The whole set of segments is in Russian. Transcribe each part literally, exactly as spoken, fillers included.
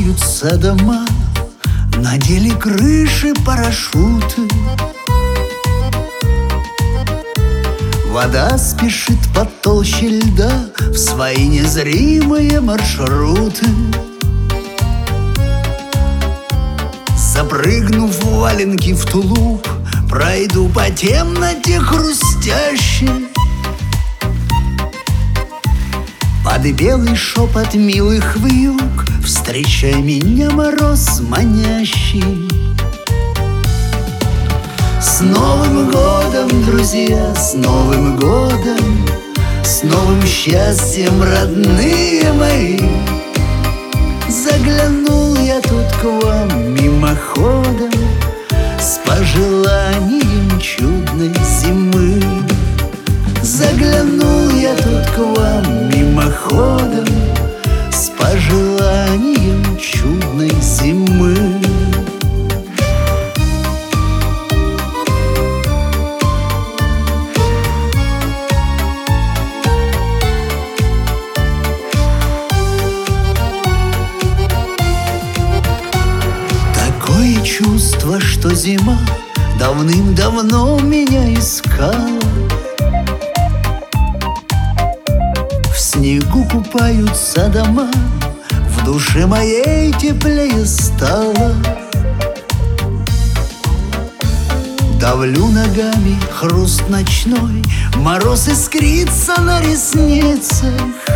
купаются дома, надели крыши парашюты. Вода спешит по толще льда в свои незримые маршруты. Запрыгнув в валенки в тулуп, пройду по темноте хрустящей. Под белый шепот милых вьюг встречай меня, мороз манящий. С Новым годом, друзья, с Новым годом, с новым счастьем, родные мои. Заглянул я тут к вам мимоходом с пожеланием чудной зимы. Заглянул я тут к вам мимоходом с пожеланием чудной зимы. Такое чувство, что зима давным-давно меня искала. В снегу купаются дома, в душе моей теплее стало. Давлю ногами хруст ночной, мороз искрится на ресницах.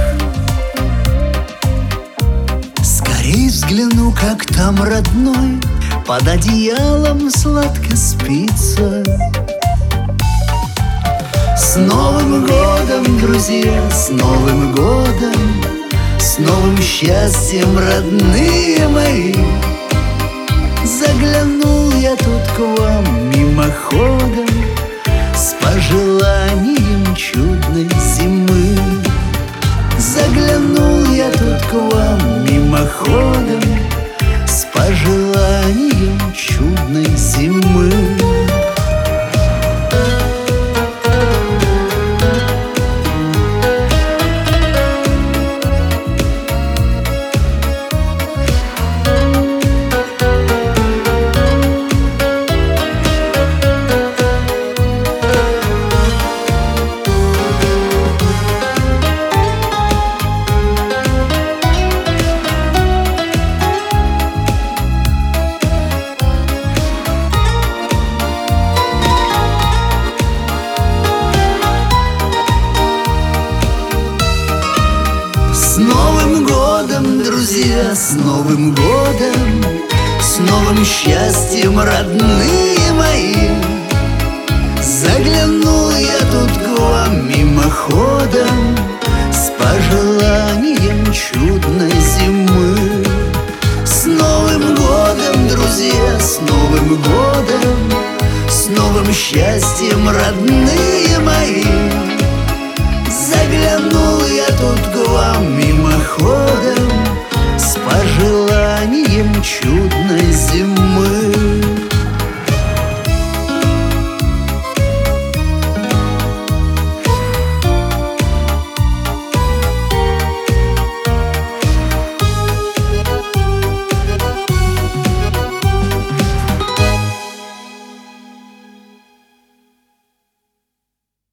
Скорей взгляну, как там родной под одеялом сладко спится. С Новым годом, друзья, с Новым годом, с новым счастьем, родные мои. Заглянул я тут к вам мимоходом с пожеланием чудной зимы. Заглянул я тут к вам мимоходом с пожеланием чудной зимы. С Новым годом, друзья, с Новым годом, с новым счастьем, родные мои. Заглянул я тут к вам мимоходом с пожеланием чудной зимы. С Новым годом, друзья, с Новым годом, с новым счастьем, родные